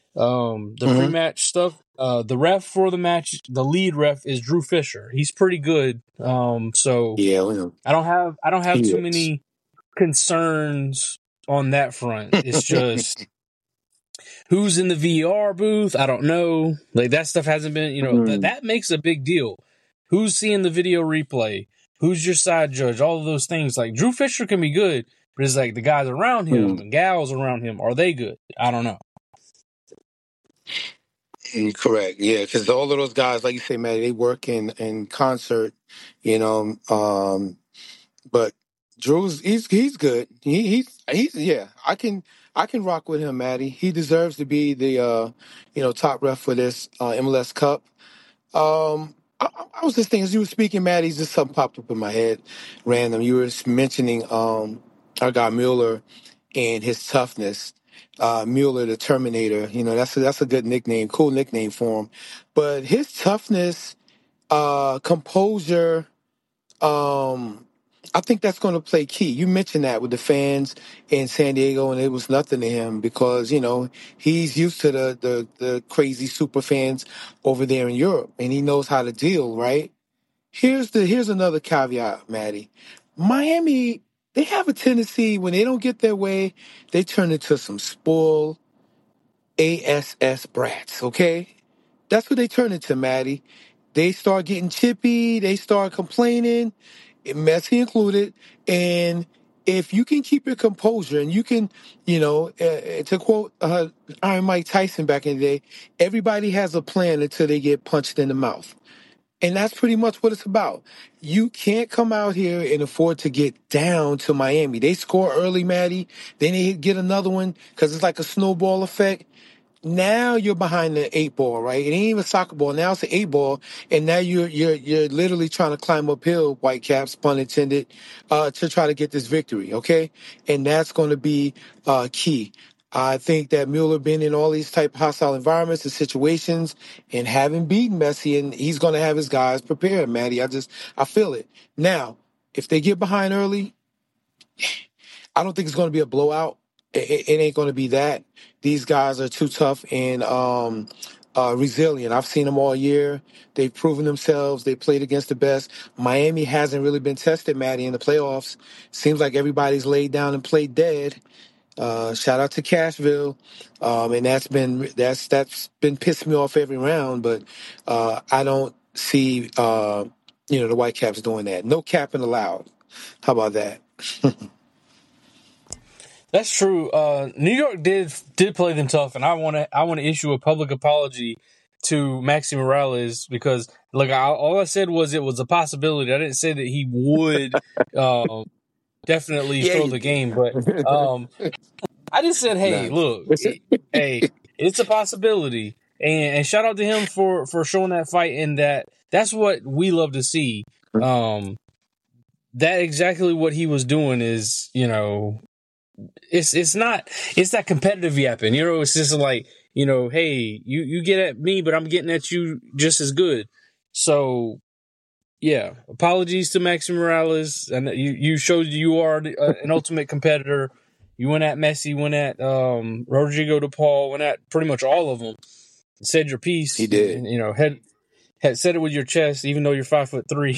um, the mm-hmm. pre-match stuff. Uh, the ref for the match, the lead ref is Drew Fisher. He's pretty good. Um, so yeah, well, I don't have I don't have too is. many concerns on that front. It's just who's in the V R booth? I don't know. Like that stuff hasn't been, you know, mm. th- that makes a big deal. Who's seeing the video replay? Who's your side judge? All of those things. Like Drew Fisher can be good, but it's like the guys around him mm. and gals around him, are they good? I don't know. Correct. Yeah, because all of those guys, like you say, man, they work in, in concert, you know. Um, but Drew's he's he's good. He he's he's yeah. I can I can rock with him, Maddie. He deserves to be the uh, you know top ref for this uh, M L S Cup. Um, I, I was just thinking as you were speaking, Maddie, just something popped up in my head, random. You were mentioning um, our guy Mueller and his toughness. Uh, Mueller, the Terminator. You know that's a, that's a good nickname, cool nickname for him. But his toughness, uh, composure. Um, I think that's going to play key. You mentioned that with the fans in San Diego, and it was nothing to him because, you know, he's used to the, the, the crazy super fans over there in Europe, and he knows how to deal, right? Here's the here's another caveat, Maddie. Miami they have a tendency, when they don't get their way, they turn into some spoiled ass brats, okay? That's what they turn into, Maddie. They start getting chippy, they start complaining, Messi included, and if you can keep your composure and you can, you know, uh, to quote uh, Iron Mike Tyson back in the day, everybody has a plan until they get punched in the mouth. And that's pretty much what it's about. You can't come out here and afford to get down to Miami. They score early, Maddie. Then they get another one because it's like a snowball effect. Now you're behind the eight ball, right? It ain't even soccer ball. Now it's an eight ball, and now you're you're you're literally trying to climb uphill, Whitecaps, pun intended, uh, to try to get this victory. Okay, and that's going to be uh, key. I think that Mueller been in all these type of hostile environments and situations and having beaten Messi, and he's going to have his guys prepared, Maddie. I just I feel it. Now, if they get behind early, I don't think it's going to be a blowout. It, it ain't going to be that. These guys are too tough and um, uh, resilient. I've seen them all year. They've proven themselves. They played against the best. Miami hasn't really been tested, Maddie, in the playoffs. Seems like everybody's laid down and played dead. Uh, shout out to Cashville, um, and that's been that's that's been pissing me off every round. But uh, I don't see uh, you know the Whitecaps doing that. No capping allowed. How about that? That's true. Uh, New York did did play them tough, and I want to I want to issue a public apology to Maxi Morales because, look, I, all I said was it was a possibility. I didn't say that he would uh, definitely Yeah, throw you the did. game, but um, I just said, hey, Nice. look, it, hey, it's a possibility, and, and shout out to him for, for showing that fight, and that that's what we love to see. Um, that exactly what he was doing is, you know. It's it's not it's that competitive yapping, you know. It's just like, you know, hey, you, you get at me, but I'm getting at you just as good. So, yeah, apologies to Maxi Morales, and you you showed you are uh, an ultimate competitor. You went at Messi, went at um, Rodrigo De Paul, went at pretty much all of them. Said your piece, He did. and, you know, had had said it with your chest, even though you're five foot three.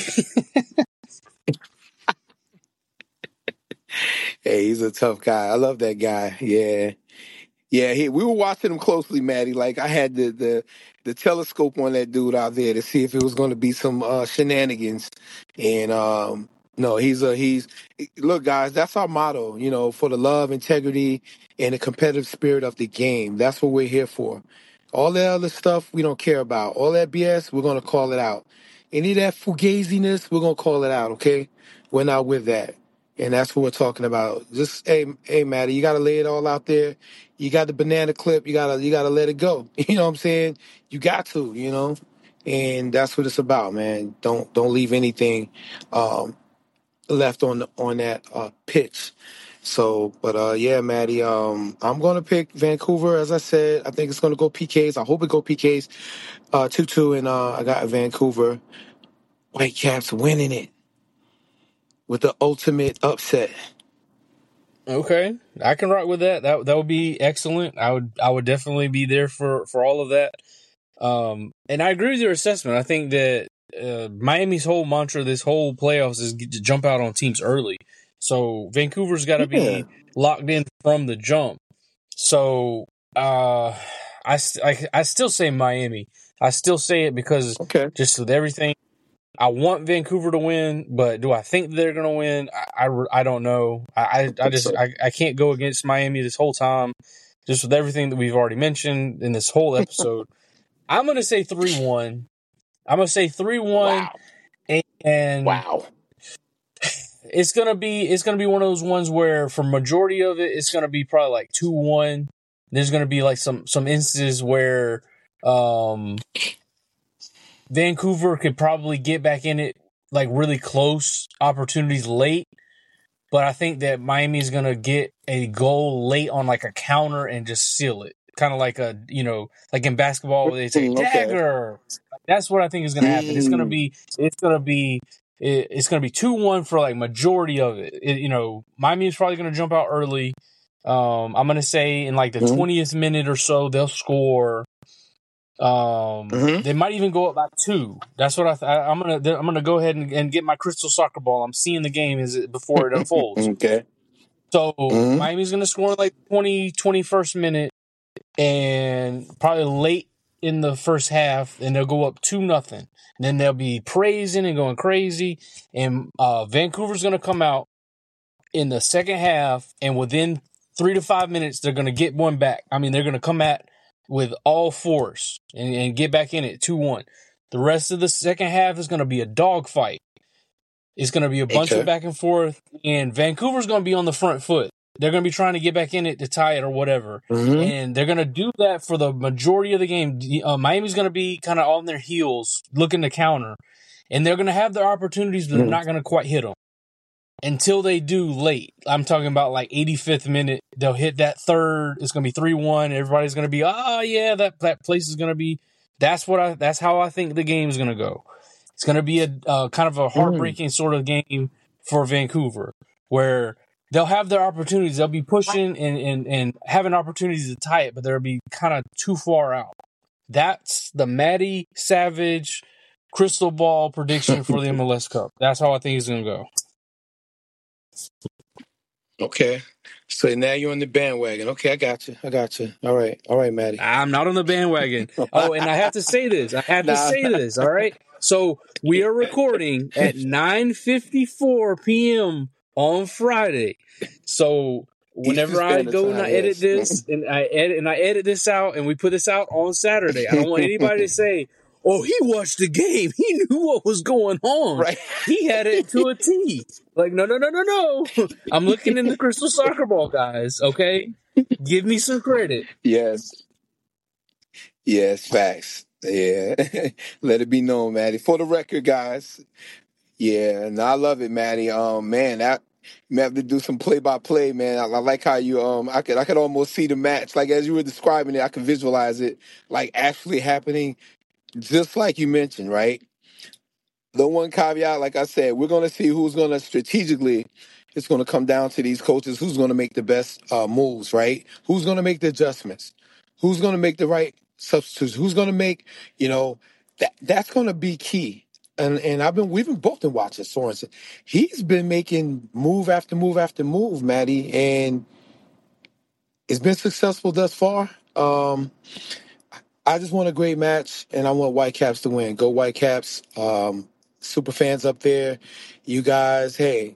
Hey, he's a tough guy. I love that guy. Yeah. Yeah, he, we were watching him closely, Maddie. Like, I had the, the, the telescope on that dude out there to see if it was going to be some uh, shenanigans. And, um, no, he's a, he's, look, guys, that's our motto, you know, for the love, integrity, and the competitive spirit of the game. That's what we're here for. All that other stuff we don't care about. All that B S, we're going to call it out. Any of that fugaziness, we're going to call it out, okay? We're not with that. And that's what we're talking about. Just, hey, hey, Maddie, you got to lay it all out there. You got the banana clip. You gotta, you gotta let it go. You know what I'm saying? You got to, you know, and that's what it's about, man. Don't, don't leave anything um, left on the, on that uh, pitch. So, but uh, yeah, Maddie, um, I'm gonna pick Vancouver. As I said, I think it's gonna go P Ks. I hope it go P Ks. Uh, two two, and uh, I got Vancouver. Whitecaps winning it with the ultimate upset. Okay, I can rock with that. That that would be excellent. I would I would definitely be there for, for all of that. Um, and I agree with your assessment. I think that uh, Miami's whole mantra this whole playoffs is to jump out on teams early. So Vancouver's got to Yeah. be locked in from the jump. So uh, I, I, I still say Miami. I still say it because Okay. just with everything. I want Vancouver to win, but do I think they're going to win? I, I, I don't know. I, I, I just I, I can't go against Miami this whole time, just with everything that we've already mentioned in this whole episode. I'm going to say three one. I'm going to say three one. Wow. And, and Wow. it's going to be it's going to be one of those ones where for majority of it, it's going to be probably like two one. There's going to be like some, some instances where um, Vancouver could probably get back in it like really close opportunities late, but I think that Miami is going to get a goal late on like a counter and just seal it. Kind of like a, you know, like in basketball where they say Mm, okay. dagger. That's what I think is going to happen. It's going to be, it's going to be, it's going to be two one for like majority of it. it you know, Miami is probably going to jump out early. Um, I'm going to say in like the Mhm. twentieth minute or so, they'll score. Um, Mhm. they might even go up by two. That's what I. Th- I I'm gonna. I'm gonna go ahead and, and get my crystal soccer ball. I'm seeing the game as it, before it unfolds. Okay. So Mhm. Miami's gonna score in like twenty, twenty-first minute, and probably late in the first half, and they'll go up two nothing. Then they'll be praising and going crazy, and uh, Vancouver's gonna come out in the second half, and within three to five minutes, they're gonna get one back. I mean, they're gonna come at with all force and, and get back in it two one. The rest of the second half is gonna be a dogfight. It's gonna be a bunch Okay. of back and forth, and Vancouver's gonna be on the front foot. They're going to be trying to get back in it to tie it or whatever. Mhm. And they're going to do that for the majority of the game. Uh, Miami's going to be kind of on their heels looking to counter. And they're going to have their opportunities, but they're Mhm. not going to quite hit them until they do late. I'm talking about like eighty-fifth minute. They'll hit that third. It's going to be three one. Everybody's going to be, oh, yeah, that, that place is going to be. That's what I. That's how I think the game is going to go. It's going to be a uh, kind of a heartbreaking sort of game for Vancouver where they'll have their opportunities. They'll be pushing and, and, and having opportunities to tie it, but they'll be kind of too far out. That's the Matty Savage crystal ball prediction for the M L S Cup. That's how I think it's going to go. Okay. So now you're on the bandwagon. Okay, I got you. I got you. All right. All right, Maddie. I'm not on the bandwagon. Oh, and I have to say this. I have Nah. to say this, all right? So we are recording at nine fifty-four p.m. on Friday. So whenever Eastern I Standard go and Time, I edit yes. this and I edit and I edit this out and we put this out on Saturday, I don't want anybody to say, "Oh, he watched the game. He knew what was going on. Right. He had it to a T." Like, no, no, no, no, no. I'm looking in the crystal soccer ball, guys. Okay, give me some credit. Yes. Yes, facts. Yeah. Let it be known, Maddie. For the record, guys. Yeah, and I love it, Maddie. Um, man, that you have to do some play by play, man. I, I like how you um I could I could almost see the match. Like as you were describing it, I could visualize it like actually happening just like you mentioned, right? The one caveat, like I said, we're gonna see who's gonna strategically it's gonna come down to these coaches, who's gonna make the best uh, moves, right? Who's gonna make the adjustments? Who's gonna make the right substitutes? Who's gonna make, you know, that that's gonna be key. And and I've been we've been both been watching Sorensen. He's been making move after move after move, Maddie, and it's been successful thus far. Um, I just want a great match, and I want Whitecaps to win. Go Whitecaps! Um, super fans up there, you guys. Hey,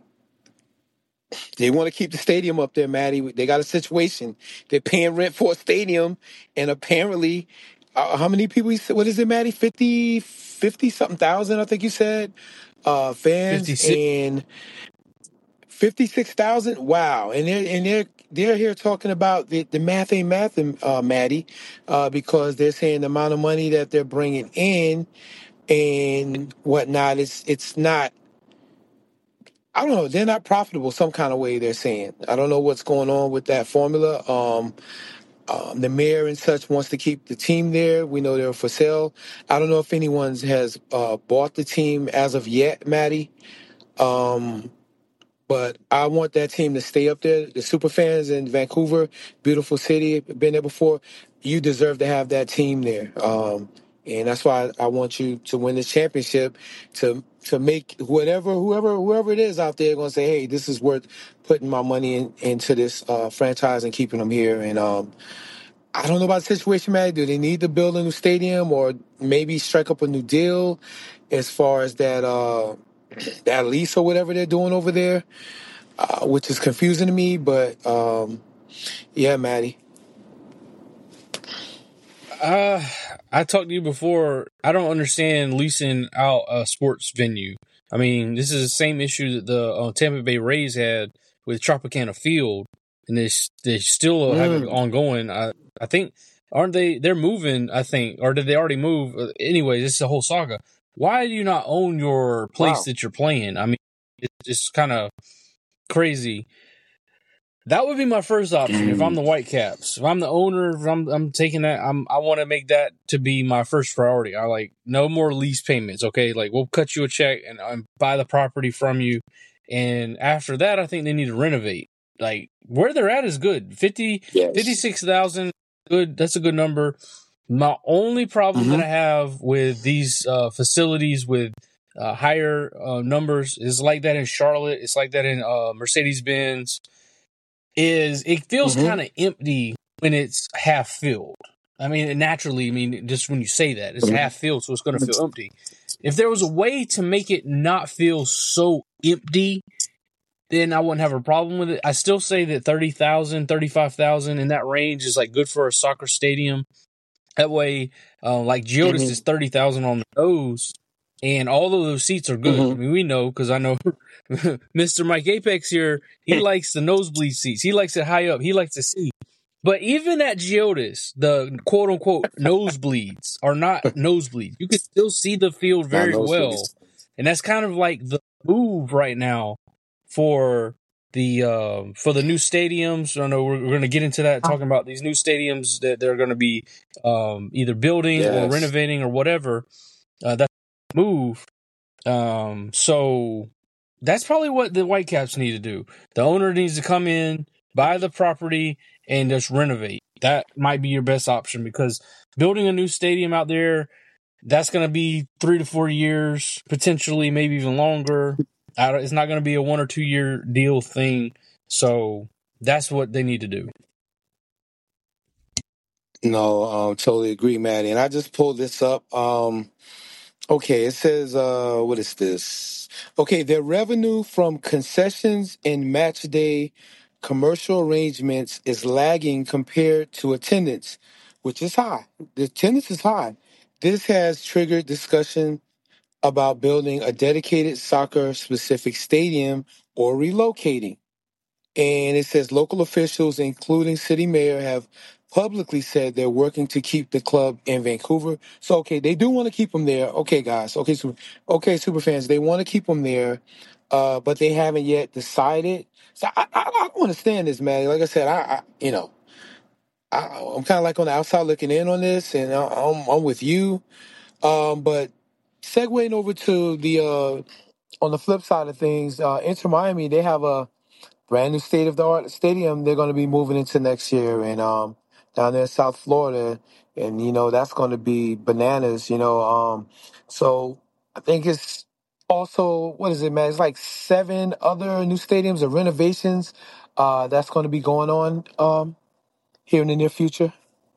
they want to keep the stadium up there, Maddie. They got a situation. They're paying rent for a stadium, and apparently, uh, how many people? You said, what is it, Maddie? fifty, fifty something thousand, I think you said. Uh, fans fifty-six and fifty-six thousand. Wow, and they're and they're they're here talking about the, the math ain't math, uh, Maddie, uh, because they're saying the amount of money that they're bringing in and whatnot. It's it's not. I don't know. They're not profitable some kind of way, they're saying. I don't know what's going on with that formula. Um, um, the mayor and such wants to keep the team there. We know they're for sale. I don't know if anyone has uh, bought the team as of yet, Maddie. Um, but I want that team to stay up there. The super fans in Vancouver, beautiful city, been there before. You deserve to have that team there. Um, and that's why I want you to win this championship, to to make whatever, whoever, whoever it is out there going to say, hey, this is worth putting my money in, into this uh, franchise and keeping them here. And um, I don't know about the situation, man. Do they need to build a new stadium or maybe strike up a new deal as far as that uh, that lease or whatever they're doing over there, uh, which is confusing to me. But um, yeah, Maddie. Uh, I talked to you before. I don't understand leasing out a sports venue. I mean, this is the same issue that the uh, Tampa Bay Rays had with Tropicana Field, and they they still have it Mm. ongoing. I I think aren't they? They're moving. I think, or did they already move? Uh, Anyway, this is a whole saga. Why do you not own your place Wow. that you're playing? I mean, it's just kind of crazy. That would be my first option if I'm the Whitecaps. If I'm the owner, if I'm I'm taking that. I'm I want to make that to be my first priority. I like no more lease payments. Okay, like we'll cut you a check and um, buy the property from you, and after that, I think they need to renovate. Like where they're at is good. fifty, Yes. fifty-six thousand, good. That's a good number. My only problem Mm-hmm. that I have with these uh, facilities with uh, higher uh, numbers is like that in Charlotte. It's like that in uh, Mercedes-Benz. Is it feels Mm-hmm. kind of empty when it's half filled. I mean, naturally, I mean, just when you say that, it's half filled, so it's going to feel empty. If there was a way to make it not feel so empty, then I wouldn't have a problem with it. I still say that thirty thousand, thirty-five thousand in that range is like good for a soccer stadium. That way, uh, like Geodis Mm-hmm. is thirty thousand on the nose, and all of those seats are good. Mm-hmm. I mean, we know because I know Mister Mike Apex here. He likes the nosebleed seats. He likes it high up. He likes to see. But even at Geodis, the quote unquote nosebleeds are not nosebleeds. You can still see the field very well, and that's kind of like the move right now for the uh, for the new stadiums. I know we're, we're going to get into that, talking about these new stadiums that they're going to be um, either building or Yes. renovating or whatever. Uh, that's the move. Um, so that's probably what the Whitecaps need to do. The owner needs to come in, buy the property, and just renovate. That might be your best option because building a new stadium out there, that's going to be three to four years, potentially, maybe even longer. I don't, it's not going to be a one or two year deal thing. So that's what they need to do. No, um, totally agree, Maddie. And I just pulled this up. Um, okay, it says, uh, what is this? Okay, their revenue from concessions and match day commercial arrangements is lagging compared to attendance, which is high. The attendance is high. This has triggered discussion about building a dedicated soccer specific stadium or relocating. And it says local officials, including city mayor, have publicly said they're working to keep the club in Vancouver. So, okay, they do want to keep them there. Okay, guys. Okay, super, okay, super fans. They want to keep them there, uh, but they haven't yet decided. So I, I, I don't understand this, man. Like I said, I, I you know, I, I'm kind of like on the outside looking in on this, and I, I'm, I'm with you. Um, but segueing over to the uh, on the flip side of things, uh, Inter Miami, they have a brand new state of the art stadium they're going to be moving into next year, and um down there in South Florida, and you know that's going to be bananas, you know. Um so I think it's also, what is it, man, it's like seven other new stadiums or renovations uh that's going to be going on um here in the near future.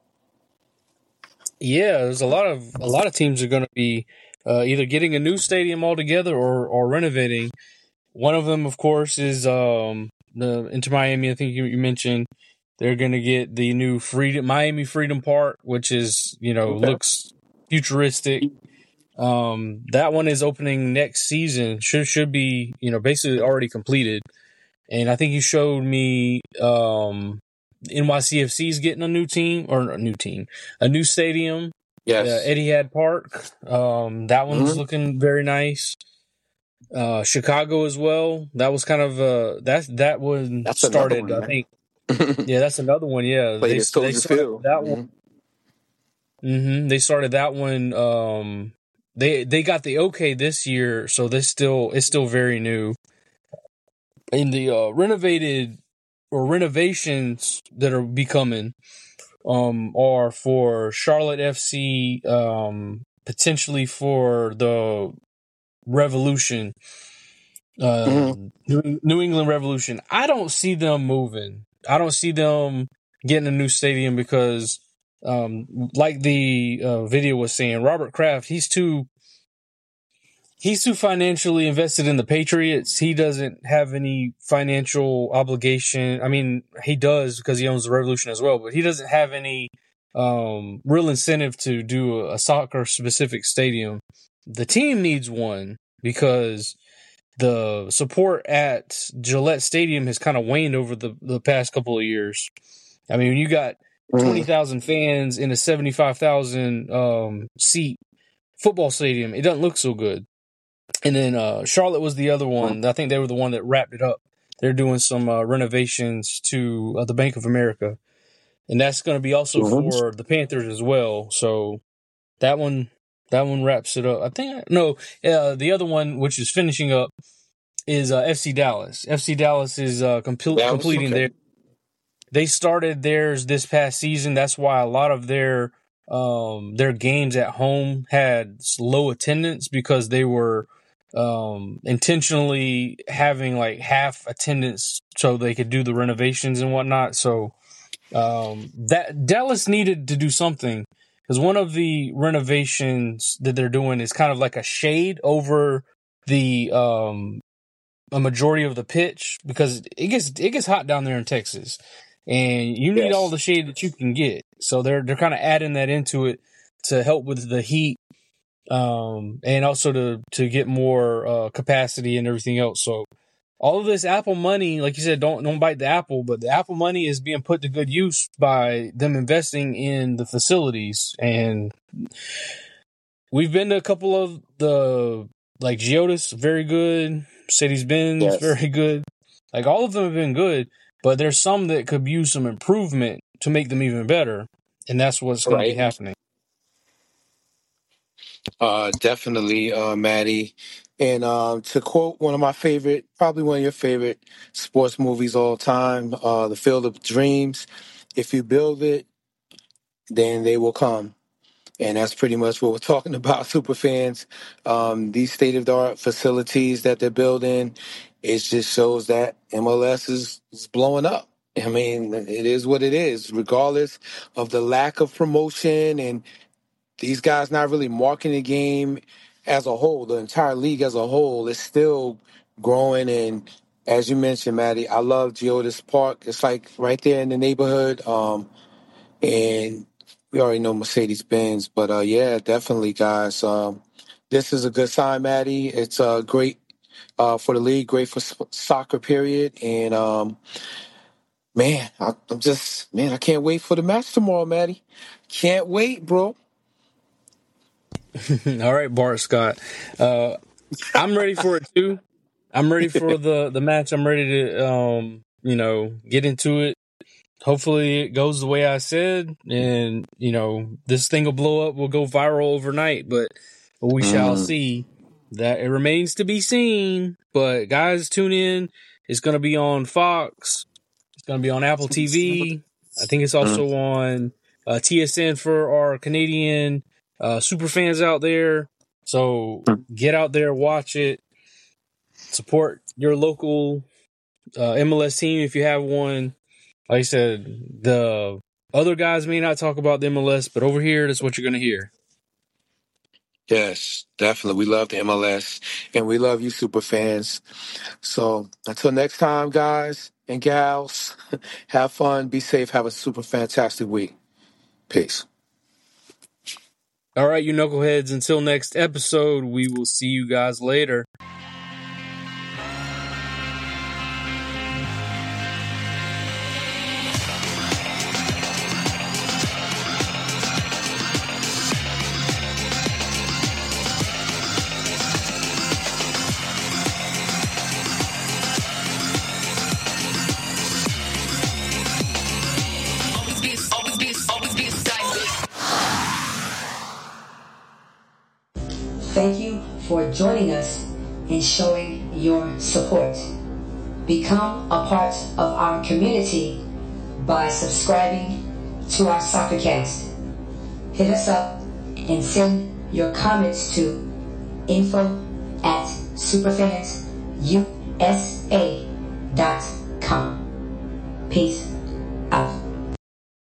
Yeah, there's a lot of a lot of teams are going to be uh, either getting a new stadium altogether or or renovating. One of them, of course, is um, the Inter Miami. I think you, you mentioned they're going to get the new Freedom Miami Freedom Park, which is, you know, Okay. looks futuristic. Um, that one is opening next season. Should should be, you know, basically already completed. And I think you showed me um, N Y C F C is getting a new team or a new team, a new stadium. Yes. Uh, Etihad Park. Um, that one's Mhm. looking very nice. Uh, Chicago as well. That was kind of uh, that that one That's another started. one, I man. think. Yeah, that's another one. Yeah, Played they at Soldier they started Field. that Mhm. one. Mm-hmm. They started that one. Um, they they got the okay this year, so they still it's still very new. In the uh, renovated or renovations that are becoming um, are for Charlotte F C, um, potentially for the Revolution, uh, Mhm. New, New England Revolution. I don't see them moving. I don't see them getting a new stadium because, um, like the uh, video was saying, Robert Kraft, he's too he's too financially invested in the Patriots. He doesn't have any financial obligation. I mean, he does because he owns the Revolution as well, but he doesn't have any um, real incentive to do a, a soccer specific stadium. The team needs one because the support at Gillette Stadium has kind of waned over the, the past couple of years. I mean, when you got twenty thousand fans in a seventy-five thousand um, seat football stadium, it doesn't look so good. And then uh, Charlotte was the other one. I think they were the one that wrapped it up. They're doing some uh, renovations to uh, the Bank of America. And that's going to be also Mhm. for the Panthers as well. So that one that one wraps it up. I think, no, uh, the other one, which is finishing up, is uh, F C Dallas. F C Dallas is uh, complete, Dallas, completing okay. their. They started theirs this past season. That's why a lot of their um, their games at home had low attendance because they were um, intentionally having like half attendance so they could do the renovations and whatnot. So um, that Dallas needed to do something, because one of the renovations that they're doing is kind of like a shade over the um, a majority of the pitch, because it gets it gets hot down there in Texas, and you need Yes. all the shade that you can get. So they're they're kind of adding that into it to help with the heat, um, and also to to get more uh, capacity and everything else. So all of this Apple money, like you said, don't don't bite the apple, but the Apple money is being put to good use by them investing in the facilities. And we've been to a couple of the, like Geodis, very good. Mercedes-Benz, Yes. very good. Like, all of them have been good, but there's some that could use some improvement to make them even better, and that's what's going to be Right. happening. Uh, definitely, uh, Maddie. And um, to quote one of my favorite, probably one of your favorite sports movies all time, uh, The Field of Dreams. If you build it, then they will come. And that's pretty much what we're talking about, super fans. Um, these state-of-the-art facilities that they're building, it just shows that M L S is, is blowing up. I mean, it is what it is, regardless of the lack of promotion and these guys not really marketing the game as a whole. The entire league as a whole is still growing. And as you mentioned, Maddie, I love Geodis Park. It's like right there in the neighborhood. Um, and we already know Mercedes-Benz. But, uh, yeah, definitely, guys. Um, this is a good sign, Maddie. It's uh, great uh, for the league, great for s- soccer, period. And, um, man, I, I'm just, man, I can't wait for the match tomorrow, Maddie. Can't wait, bro. All right, Bart Scott. Uh, I'm ready for it, too. I'm ready for the, the match. I'm ready to, um, you know, get into it. Hopefully it goes the way I said, and, you know, this thing will blow up, will go viral overnight, but we mm. shall see. That it remains to be seen. But, guys, tune in. It's going to be on Fox. It's going to be on Apple T V. I think it's also mm. on uh, T S N for our Canadian uh, super fans out there. So get out there, watch it, support your local uh, M L S team if you have one. Like I said, the other guys may not talk about the M L S, but over here, that's what you're going to hear. Yes, definitely. We love the M L S, and we love you, super fans. So until next time, guys and gals, have fun, be safe, have a super fantastic week. Peace. All right, you knuckleheads, until next episode, we will see you guys later. Thank you for joining us and showing your support. Become a part of our community by subscribing to our Soccercast. Hit us up and send your comments to info at superfansusa dot com. Peace.